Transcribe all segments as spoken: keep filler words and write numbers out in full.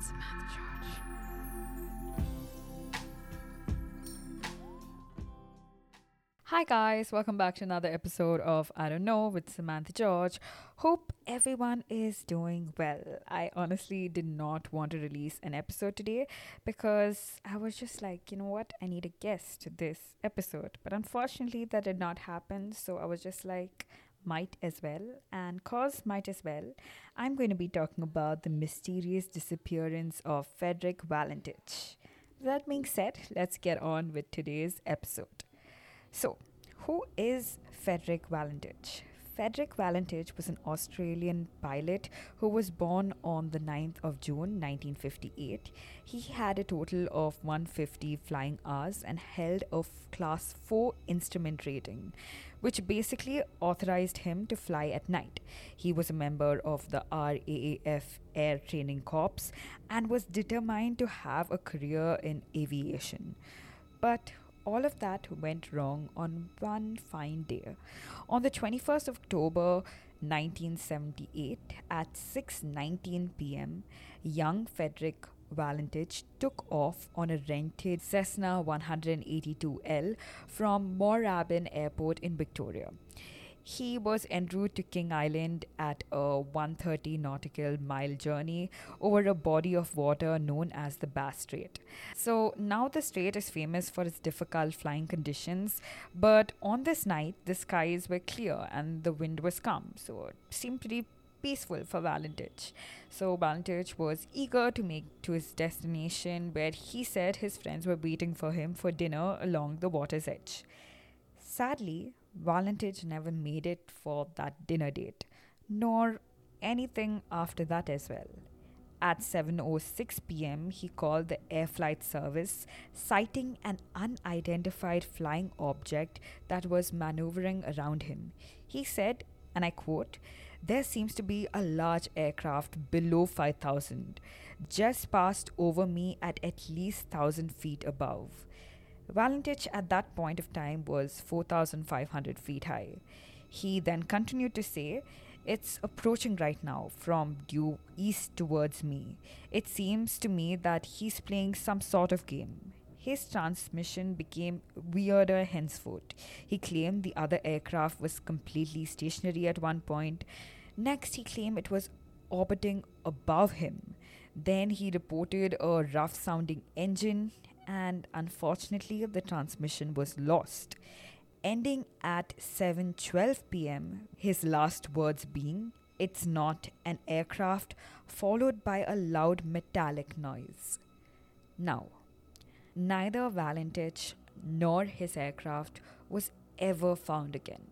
Samantha George. Hi, guys, welcome back to another episode of I Don't Know with Samantha George. Hope everyone is doing well. I honestly did not want to release an episode today because I was just like, you know what, I need a guest this episode. But unfortunately, that did not happen. So I was just like, might as well. And cause might as well, I'm going to be talking about the mysterious disappearance of Frederick Valentich. That being said, let's get on with today's episode. So, who is Frederick Valentich? Frederick Valentich was an Australian pilot who was born on the ninth of June nineteen fifty-eight. He had a total of one hundred fifty flying hours and held a f- class four instrument rating, which basically authorized him to fly at night. He was a member of the R A A F Air Training Corps and was determined to have a career in aviation. But all of that went wrong on one fine day. On the twenty-first of October nineteen seventy-eight at six nineteen p.m., young Frederick Valentich took off on a rented Cessna one eighty-two L from Moorabbin Airport in Victoria. He was en route to King Island at a one hundred thirty nautical mile journey over a body of water known as the Bass Strait. So now the strait is famous for its difficult flying conditions, but on this night the skies were clear and the wind was calm, so it seemed pretty peaceful for Valentich. So Valentich was eager to make to his destination, where he said his friends were waiting for him for dinner along the water's edge. Sadly, Valentich never made it for that dinner date, nor anything after that as well. At seven oh six p.m., he called the air flight service, citing an unidentified flying object that was maneuvering around him. He said, and I quote, "There seems to be a large aircraft below five thousand, just passed over me at at least one thousand feet above." Valentich at that point of time was four thousand five hundred feet high. He then continued to say, "It's approaching right now from due east towards me. It seems to me that he's playing some sort of game." His transmission became weirder henceforth. He claimed the other aircraft was completely stationary at one point. Next, he claimed it was orbiting above him. Then he reported a rough sounding engine, and unfortunately the transmission was lost. Ending at seven twelve p.m., his last words being, "It's not an aircraft," followed by a loud metallic noise. Now, neither Valentich nor his aircraft was ever found again.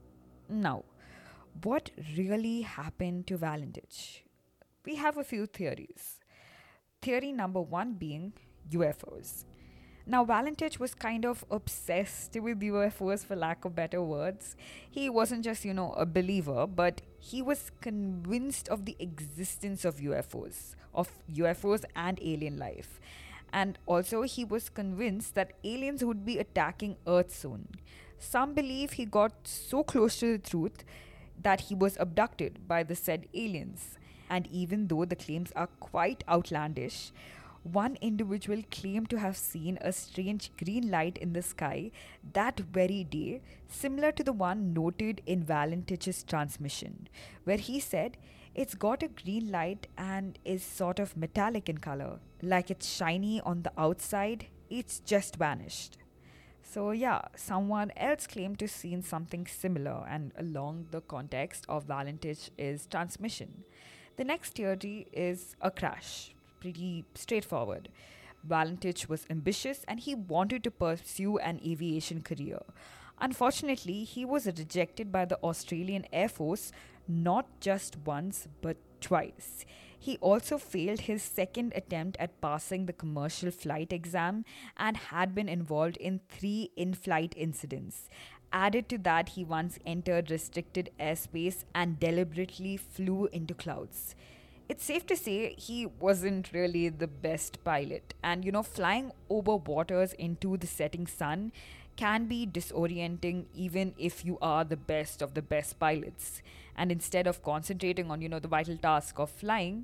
Now, what really happened to Valentich? We have a few theories. Theory number one being U F Os. Now, Valentich was kind of obsessed with U F Os, for lack of better words. He wasn't just, you know, a believer, but he was convinced of the existence of U F Os, of U F Os and alien life. And also, he was convinced that aliens would be attacking Earth soon. Some believe he got so close to the truth that he was abducted by the said aliens. And even though the claims are quite outlandish, one individual claimed to have seen a strange green light in the sky that very day, similar to the one noted in Valentich's transmission, where he said it's got a green light and is sort of metallic in color. Like it's shiny on the outside, it's just vanished. So yeah, someone else claimed to seen something similar and along the context of Valentich's transmission. The next theory is a crash. Pretty straightforward. Valentich was ambitious and he wanted to pursue an aviation career. Unfortunately, he was rejected by the Australian Air Force not just once but twice. He also failed his second attempt at passing the commercial flight exam and had been involved in three in-flight incidents. Added to that, he once entered restricted airspace and deliberately flew into clouds. It's safe to say he wasn't really the best pilot. And you know, flying over waters into the setting sun can be disorienting even if you are the best of the best pilots. And instead of concentrating on, you know, the vital task of flying,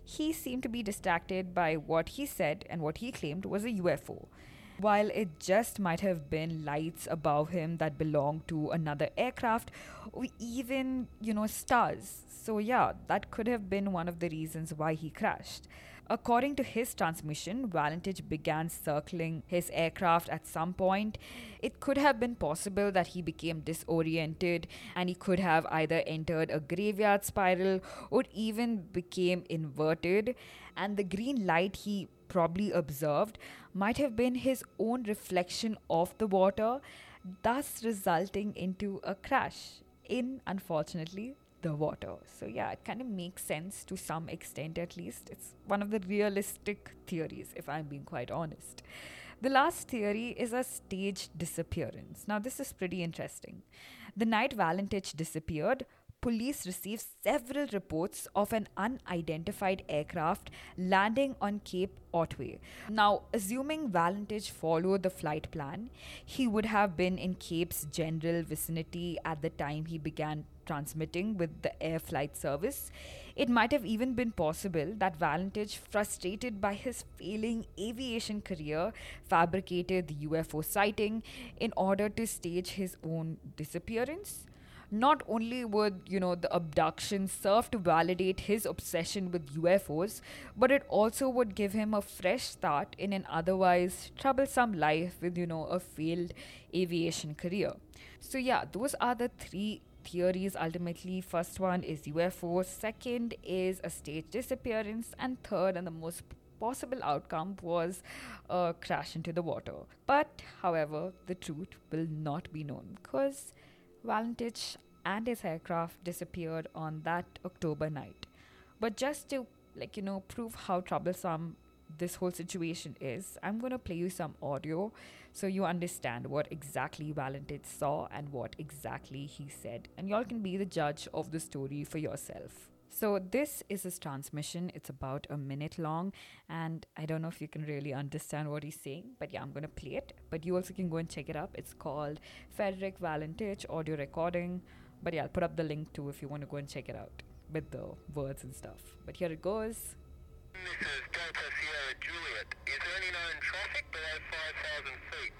he seemed to be distracted by what he said and what he claimed was a U F O, while it just might have been lights above him that belonged to another aircraft or even, you know, stars. So, yeah, that could have been one of the reasons why he crashed. According to his transmission, Valentich began circling his aircraft at some point. It could have been possible that he became disoriented and he could have either entered a graveyard spiral or even became inverted. And the green light he probably observed might have been his own reflection of the water, thus resulting into a crash in, unfortunately, the water. So, yeah, it kind of makes sense to some extent at least. It's one of the realistic theories, if I'm being quite honest. The last theory is a staged disappearance. Now, this is pretty interesting. The night Valentich disappeared, police received several reports of an unidentified aircraft landing on Cape Otway. Now, assuming Valentich followed the flight plan, he would have been in Cape's general vicinity at the time he began transmitting with the air flight service. It might have even been possible that Valentich, frustrated by his failing aviation career, fabricated the U F O sighting in order to stage his own disappearance. Not only would, you know, the abduction serve to validate his obsession with U F Os, but it also would give him a fresh start in an otherwise troublesome life with, you know, a failed aviation career. So, yeah, those are the three theories ultimately. First one is U F O, second is a staged disappearance, and third and the most possible outcome was a crash into the water. But, however, the truth will not be known because Valentich and his aircraft disappeared on that October night. But just to, like, you know, prove how troublesome this whole situation is, I'm going to play you some audio so you understand what exactly Valentich saw and what exactly he said. And y'all can be the judge of the story for yourself. So this is his transmission. It's about a minute long, and I don't know if you can really understand what he's saying, but yeah, I'm going to play it. But you also can go and check it up. It's called Frederick Valentich audio recording. But yeah, I'll put up the link too if you want to go and check it out with the words and stuff. But here it goes. This is Delta Sierra Juliet. Is there any known traffic below five thousand feet?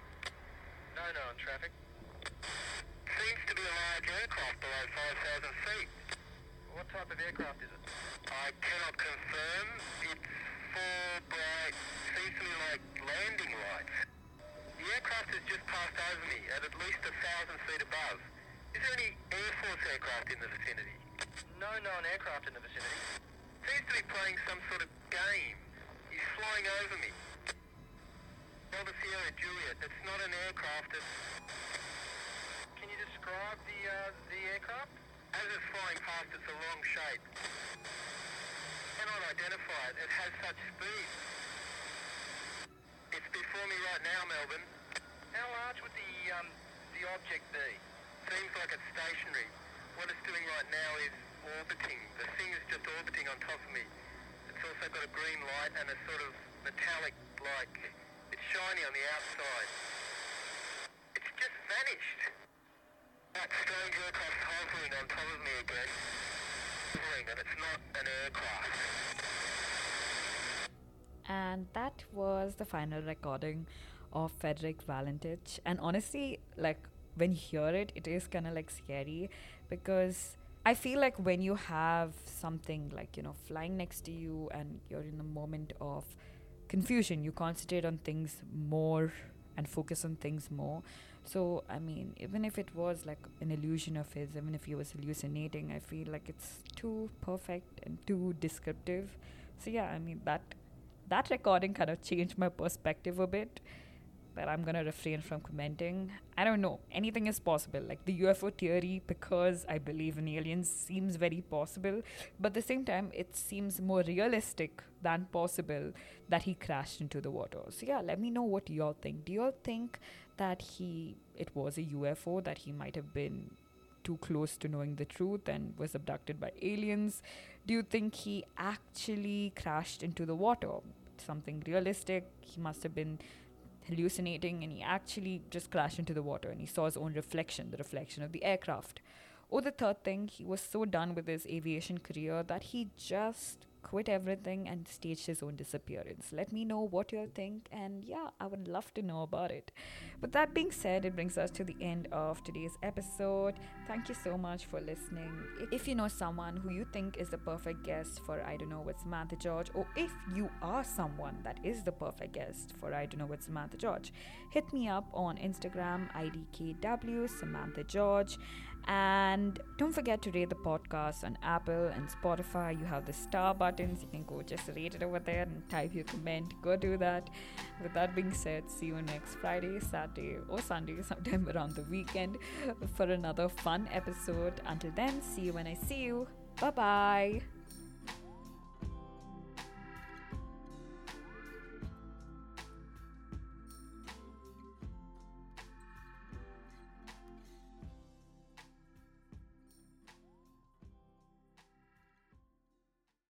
No known traffic. Seems to be a large aircraft below five thousand feet. What type of aircraft is it? I cannot confirm. It's four bright, seems to be like landing lights. The aircraft has just passed over me at at least a thousand feet above. Is there any Air Force aircraft in the vicinity? No known aircraft in the vicinity. Seems to be playing some sort of game. He's flying over me. Delta Sierra Juliet. It's not an aircraft. It's... Can you describe the uh, the aircraft? As it's flying past, it's a long shape. Cannot identify it. It has such speed. It's before me right now, Melbourne. How large would the um the object be? Seems like it's stationary. What it's doing right now is orbiting. The thing is just orbiting on top of me. It's also got a green light and a sort of metallic, like, it's shiny on the outside. It's just vanished. That strange aircraft hovering on top of me again. Hovering, and it's not an aircraft. And that was the final recording of Frederick Valentich. And honestly, like, when you hear it, it is kind of like scary because I feel like when you have something like, you know, flying next to you and you're in a moment of confusion, you concentrate on things more and focus on things more. So, I mean, even if it was like an illusion of his, even if he was hallucinating, I feel like it's too perfect and too descriptive. So, yeah, I mean, that that recording kind of changed my perspective a bit. But I'm gonna refrain from commenting. I don't know. Anything is possible. Like the U F O theory, because I believe in aliens, seems very possible. But at the same time, it seems more realistic than possible that he crashed into the water. So yeah, let me know what y'all think. Do y'all think that he it was a U F O, that he might have been too close to knowing the truth and was abducted by aliens? Do you think he actually crashed into the water? Something realistic. He must have been hallucinating and he actually just crashed into the water and he saw his own reflection, the reflection of the aircraft. Or the third thing, he was so done with his aviation career that he just quit everything and staged his own disappearance. Let me know what you all think, and yeah, I would love to know about it. With that being said, it brings us to the end of today's episode. Thank you so much for listening. If you know someone who you think is the perfect guest for I Don't Know with Samantha George, or if you are someone that is the perfect guest for I Don't Know with Samantha George, hit me up on Instagram, I D K W Samantha George. And don't forget to rate the podcast on Apple and Spotify. You have the star buttons. You can go just rate it over there and type your comment. Go do that. With that being said, see you next Friday, Saturday, or Sunday, sometime around the weekend for another fun episode. Until then, see you when I see you. Bye bye.